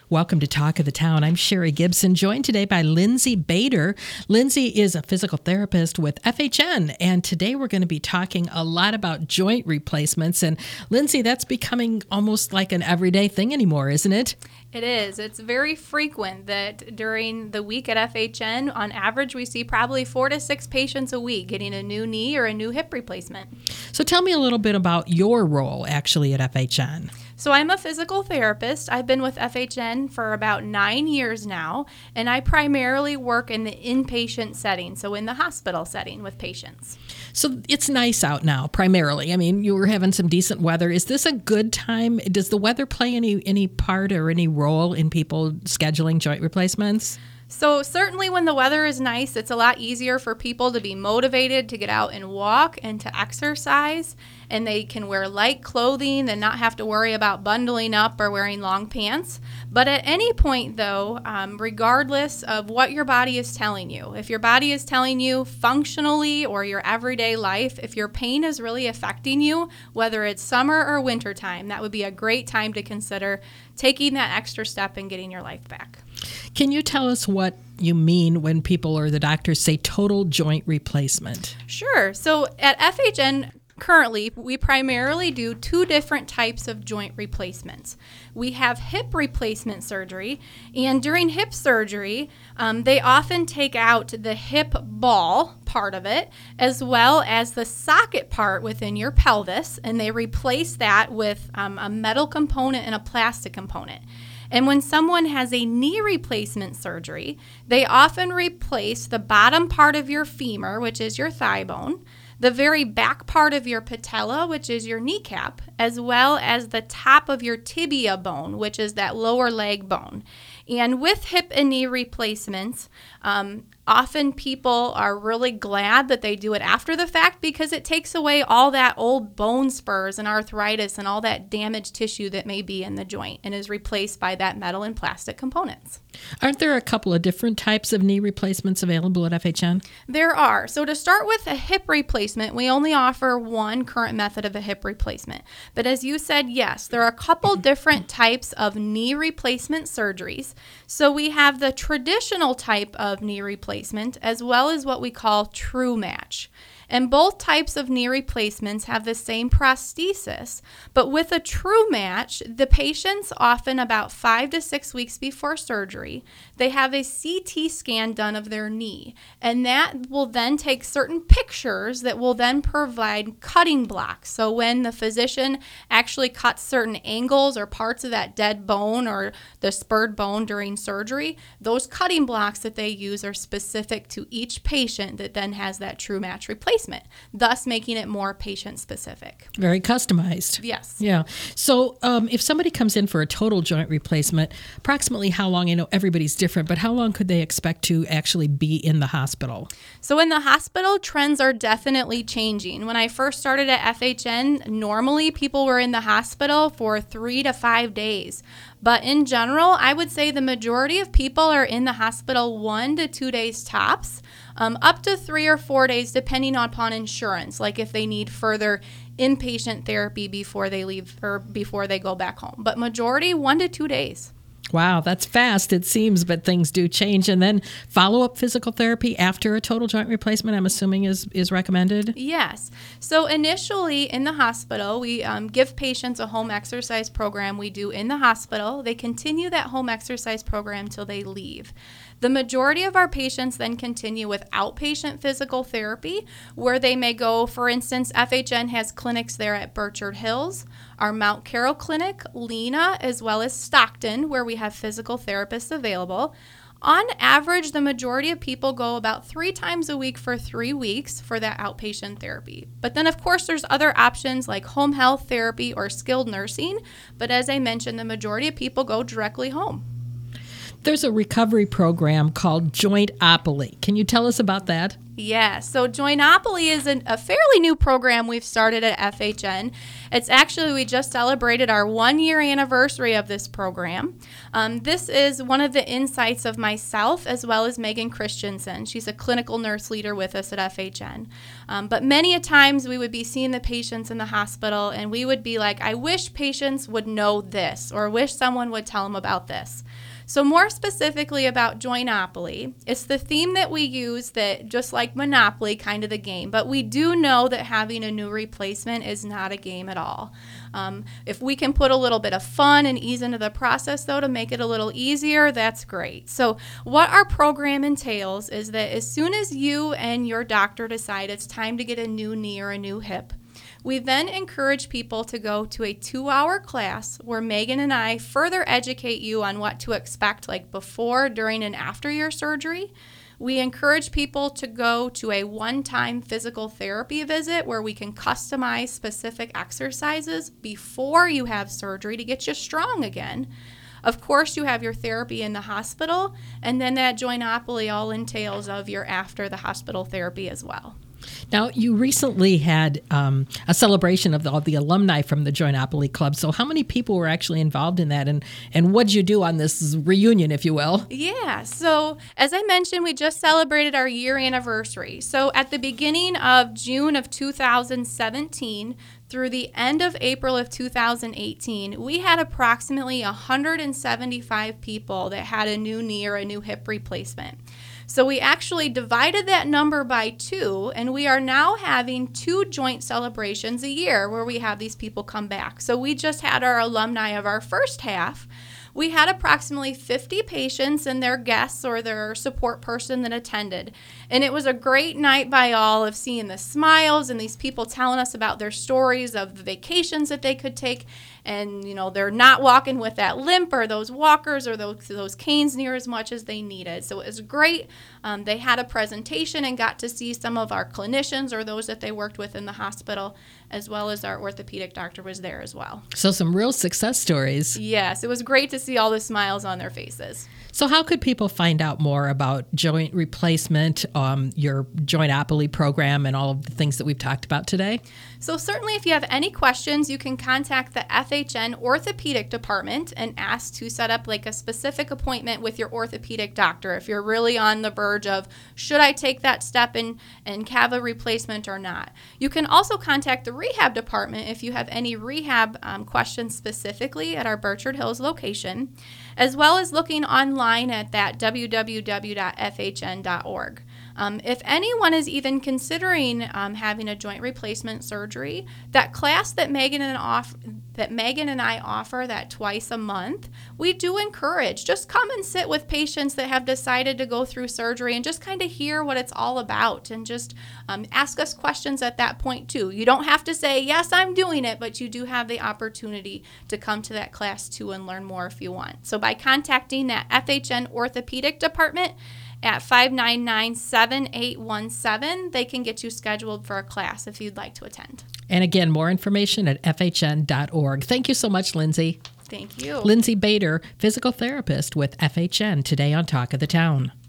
Welcome to Talk of the Town. I'm Sherry Gibson, joined today by Lindsay Bader. Lindsay is a physical therapist with FHN, and today we're going to be talking a lot about joint replacements. And Lindsay, that's becoming almost like an everyday thing anymore, isn't it? It is. It's very frequent that during the week at FHN, on average, we see probably 4 to 6 patients a week getting a new knee or a new hip replacement. So tell me a little bit about your role actually at FHN. So I'm a physical therapist. I've been with FHN for about 9 years now, and I primarily work in the inpatient setting, so in the hospital setting with patients. So it's nice out now, primarily. I mean, you were having some decent weather. Is this a good time? Does the weather play any part or any role in people scheduling joint replacements? So certainly when the weather is nice, it's a lot easier for people to be motivated to get out and walk and to exercise, and they can wear light clothing and not have to worry about bundling up or wearing long pants. But at any point, though, regardless of what your body is telling you, if your body is telling you functionally or your everyday life, if your pain is really affecting you, whether it's summer or winter time, that would be a great time to consider taking that extra step and getting your life back. Can you tell us what you mean when people or the doctors say total joint replacement? Sure. So at FHN, currently, we primarily do 2 different types of joint replacements. We have hip replacement surgery, and during hip surgery, they often take out the hip ball part of it, as well as the socket part within your pelvis, and they replace that with a metal component and a plastic component. And when someone has a knee replacement surgery, they often replace the bottom part of your femur, which is your thigh bone, the very back part of your patella, which is your kneecap, as well as the top of your tibia bone, which is that lower leg bone. And with hip and knee replacements, often people are really glad that they do it after the fact because it takes away all that old bone spurs and arthritis and all that damaged tissue that may be in the joint and is replaced by that metal and plastic components. Aren't there a couple of different types of knee replacements available at FHN? There are. So to start with a hip replacement, we only offer one current method of a hip replacement. But as you said, yes, there are a couple different types of knee replacement surgeries. So we have the traditional type of knee replacement as well as what we call true match. And both types of knee replacements have the same prosthesis, but with a true match, the patients often about 5 to 6 weeks before surgery, they have a CT scan done of their knee, and that will then take certain pictures that will then provide cutting blocks. So when the physician actually cuts certain angles or parts of that dead bone or the spurred bone during surgery, those cutting blocks that they use are specific to each patient that then has that true match replacement, thus making it more patient-specific. Very customized. Yes. Yeah. So if somebody comes in for a total joint replacement, approximately how long, I know everybody's different, but how long could they expect to actually be in the hospital? So in the hospital, trends are definitely changing. When I first started at FHN, normally people were in the hospital for 3 to 5 days. But in general, I would say the majority of people are in the hospital 1 to 2 days tops, up to 3 or 4 days depending upon insurance, like if they need further inpatient therapy before they leave or before they go back home. But majority 1 to 2 days. Wow, that's fast, it seems, but things do change. And then follow-up physical therapy after a total joint replacement, I'm assuming, is recommended? Yes. So initially in the hospital, we give patients a home exercise program we do in the hospital. They continue that home exercise program till they leave. The majority of our patients then continue with outpatient physical therapy, where they may go, for instance, FHN has clinics there at Burchard Hills, our Mount Carroll Clinic, Lena, as well as Stockton, where we have physical therapists available. On average, the majority of people go about 3 times a week for 3 weeks for that outpatient therapy. But then, of course, there's other options like home health therapy or skilled nursing. But as I mentioned, the majority of people go directly home. There's a recovery program called Jointopoly. Can you tell us about that? Yes. So Jointopoly is a fairly new program we've started at FHN, It's actually, we just celebrated our 1-year anniversary of this program. This is one of the insights of myself as well as Megan Christensen. She's a clinical nurse leader with us at FHN. But many a times we would be seeing the patients in the hospital and we would be like, I wish patients would know this, or wish someone would tell them about this. So more specifically about Jointopoly, it's the theme that we use that, just like Monopoly, kind of the game, but we do know that having a new replacement is not a game at all. If we can put a little bit of fun and ease into the process, though, to make it a little easier, that's great. So what our program entails is that as soon as you and your doctor decide it's time to get a new knee or a new hip, we then encourage people to go to a 2-hour class where Megan and I further educate you on what to expect, like before, during, and after your surgery. We encourage people to go to a one-time physical therapy visit where we can customize specific exercises before you have surgery to get you strong again. Of course, you have your therapy in the hospital, and then that Jointopoly all entails of your after the hospital therapy as well. Now, you recently had a celebration of all the alumni from the Jointopoly Club. So how many people were actually involved in that? And what did you do on this reunion, if you will? Yeah. So as I mentioned, we just celebrated our year anniversary. So at the beginning of June of 2017 through the end of April of 2018, we had approximately 175 people that had a new knee or a new hip replacement. So we actually divided that number by 2, and we are now having 2 joint celebrations a year where we have these people come back. So we just had our alumni of our first half. We had approximately 50 patients and their guests or their support person that attended. And it was a great night by all of seeing the smiles and these people telling us about their stories of the vacations that they could take. And, you know, they're not walking with that limp or those walkers or those canes near as much as they needed. So it was great. They had a presentation and got to see some of our clinicians or those that they worked with in the hospital, as well as our orthopedic doctor was there as well. So some real success stories. Yes, it was great to see all the smiles on their faces. So how could people find out more about joint replacement, your Jointopoly program, and all of the things that we've talked about today? So certainly if you have any questions, you can contact the FHN Orthopedic Department and ask to set up like a specific appointment with your orthopedic doctor if you're really on the verge of, should I take that step and have a replacement or not? You can also contact the rehab department if you have any rehab questions specifically at our Burchard Hills location, as well as looking online at that www.fhn.org. If anyone is even considering having a joint replacement surgery, that class that Megan and I offer that twice a month, we do encourage. Just come and sit with patients that have decided to go through surgery and just kind of hear what it's all about, and just ask us questions at that point too. You don't have to say, yes, I'm doing it, but you do have the opportunity to come to that class too and learn more if you want. So by contacting that FHN Orthopedic Department at 599-7817, they can get you scheduled for a class if you'd like to attend. And again, more information at fhn.org. Thank you so much, Lindsay. Thank you. Lindsay Bader, physical therapist with FHN, today on Talk of the Town.